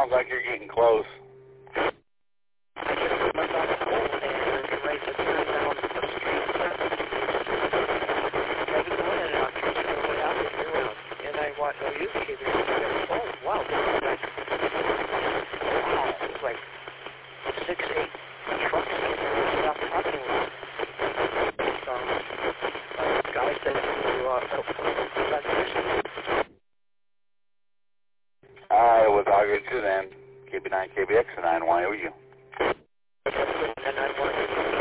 sounds like you're getting close. I just went on the pole and right to turn down the street. I was going and I'm turning the way out of here, and I watched a YouTube video and I go, oh, wow, this is like, wow, it's like 6, 8 trucks in there without parking lot. So, the guy said Alright, we'll talk to you then. KB9, KBX, and 9YOU. and I wanted to